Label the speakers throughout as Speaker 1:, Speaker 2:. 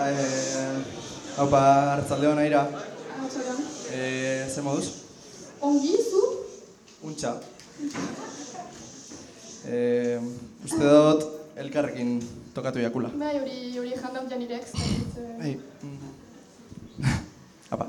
Speaker 1: Haupa, hartzaldeon aira.
Speaker 2: Hartzaldeon.
Speaker 1: Ze moduz?
Speaker 2: Ongi, zu?
Speaker 1: Untxa. Uste dut elkarrekin tokatu jakula.
Speaker 2: Bai, hori jandaut janirek.
Speaker 1: Bai. Haupa.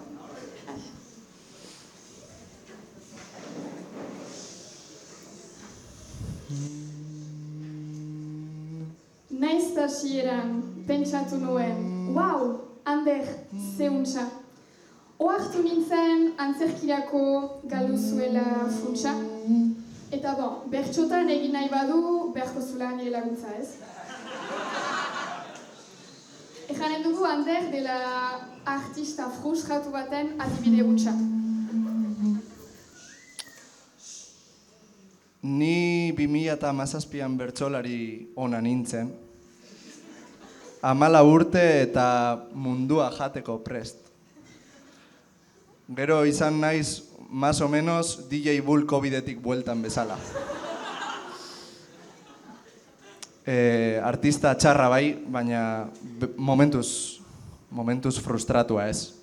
Speaker 2: Naiz hasieran pentsatu nuen, wow, Ander, ze untxa. Ohartu nintzen antzerkirako galdu zuela funtsa. Eta bertxotan egin nahi badu, beharko zula nire laguntza, ez? Ejanen dugu Ander dela artista frustratu baten adibide hutsa.
Speaker 1: Ni 2017an bertsolari ona nintzen. 14 urte eta mundua jateko prest. Gero izan naiz, más o menos, DJ Bull COVID-etik bueltan bezala. Artista txarra bai, baina momentuz frustratua ez.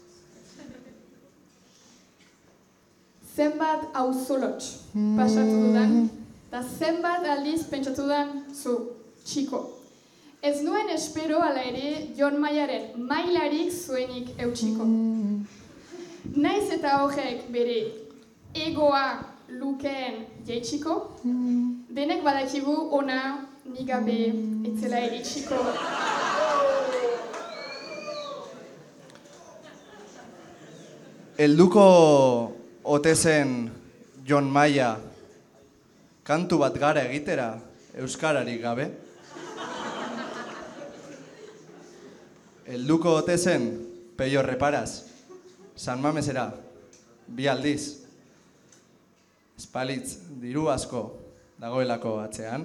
Speaker 2: Zenbat auzolots pasatu dudan, eta zenbat aldiz pentsatu dudan zu, txiko. Ez nuen espero ala ere Jon Maiaren mailarik zuenik eutxiko. Naiz eta horrek bere egoa lukeen jeitxiko, denek badakigu ona nigabe etzela eritxiko.
Speaker 1: Helduko ote zen Jon Maia kantu bat gara egitera euskararik gabe? Helduko ote zen Peio Reparaz San Mamesera 2 aldiz? Espalitz diru asko dagoelako atzean?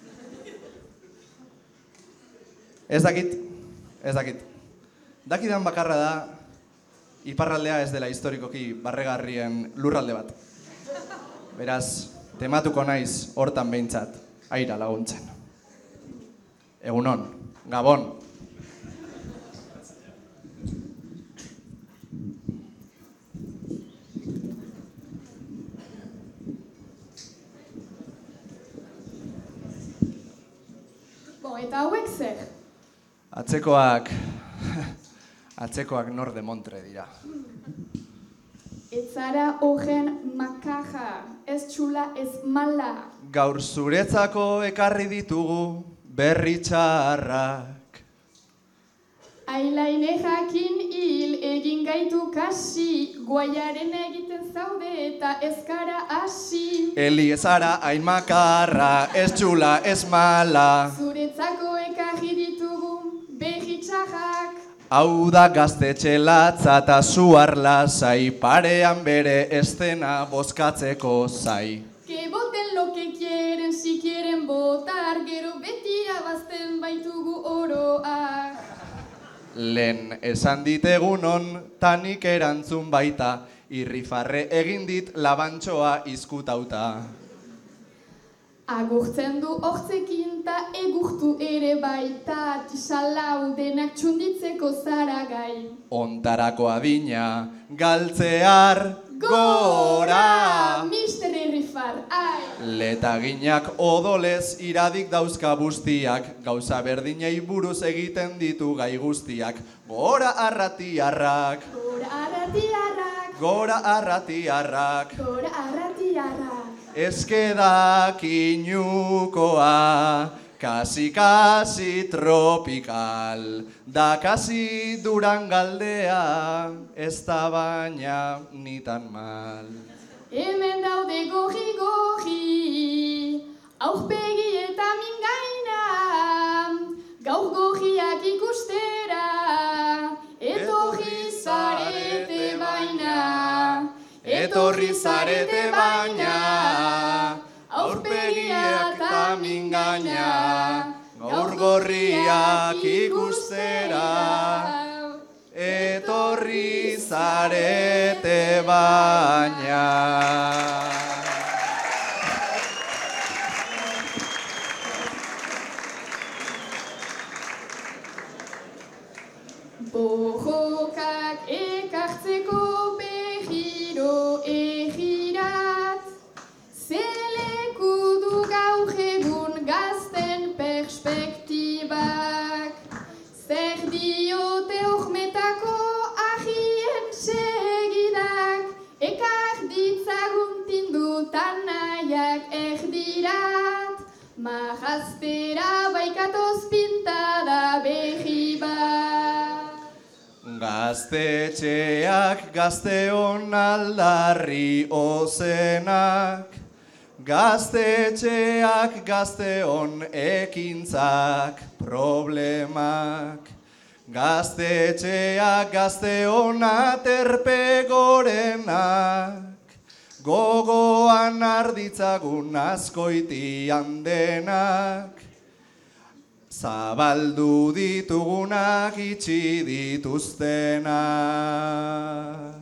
Speaker 1: Ez dakit. Dakidan bakarra da iparraldea ez dela historikoki barregarrien lurralde bat. Beraz, tematuko naiz hortan behintzat, aira laguntzen. Egunon, Gabon.
Speaker 2: Eta hauek zer?
Speaker 1: Atzekoak nor de Montre dira.
Speaker 2: Ez zara horren makaja, ez txula, ez mala.
Speaker 1: Gaur zuretzako ekarri ditugu berri txarrak.
Speaker 2: Ailaine jakin hil egin gaitu kasi, guaiaren egiten zaude eta ezkara hasi.
Speaker 1: Eli ez ara hain makarra, ez txula, ez mala.
Speaker 2: Zuretzako ekarri ditugu berri txarrak.
Speaker 1: Hau da gaztetxe latza eta zuar lasai, parean bere eszena bozkatzeko zai.
Speaker 2: Que voten lo que quieren, si quieren votar, gero beti abazten baitugu oroak.
Speaker 1: Lehen esan ditegunon, tanik erantzun baita, irrifarre egin dit labantxoa izkutauta.
Speaker 2: Agurtzen du hortzekin ta egurtu ere baita, tisalau denak txunditzeko zara gai.
Speaker 1: Ontarako adina, galtzear, gora!
Speaker 2: Mister Irrifar, ai!
Speaker 1: Letaginak odolez iradik dauzka bustiak, gauza berdinei buruz egiten ditu gai guztiak. Gora arratiarrak!
Speaker 2: Gora arratiarrak!
Speaker 1: Gora arratiarrak!
Speaker 2: Gora arratiarrak!
Speaker 1: Ezkedak inukoa, kasi tropikal, da kasi durangaldea, ez da baina nitan mal.
Speaker 2: Hemen daude goji, aurpegi eta mingaina, gaur gojiak ikustera, etorri zarete baina.
Speaker 1: Etorri zarete baina, aurpegiak eta mingaina, gaur gorriak ikustera, etorri zarete baina.
Speaker 2: Borrokak ekartzeko behiro egirat, zeleku du gaur egun gazten perspektibak. Zer diote hormetako ahien segidak, ekar ditzagun tindutan nahiak erdirat, mahaztera baikatoz pintada behi bat.
Speaker 1: Gaztetxeak gazteon aldarri ozenak, gaztetxeak gazteon ekintzak problemak, gaztetxeak gazteon aterpe gorenak, gogoan arditzagun askoitian denak, zabaldu ditugunak itxi dituztenak.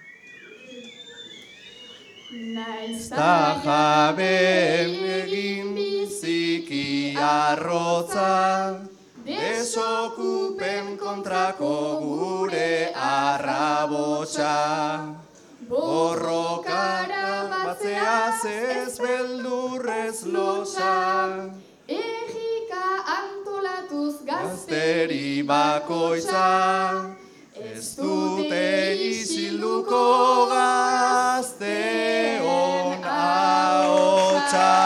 Speaker 2: Naiz
Speaker 1: Ta jaben egin biziki arrotza, desokupen kontrako gure arrabotsa. Borrokara batzeaz ez beldurrez lotxa,
Speaker 2: egika antolatuz
Speaker 1: gazteri bakoitza, ez dute isilduko gazteon ahotsa.